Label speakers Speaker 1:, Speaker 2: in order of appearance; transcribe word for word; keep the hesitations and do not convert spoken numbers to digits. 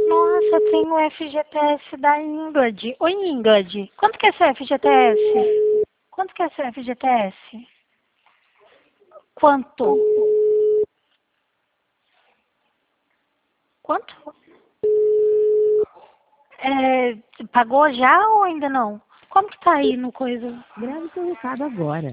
Speaker 1: Nossa, tem o F G T S da Ingrid. Oi, Ingrid. Quanto que é seu F G T S? Quanto que é seu F G T S? Quanto? Quanto? É, pagou já ou ainda não? Como que tá aí no coisa?
Speaker 2: Grave seu recado agora.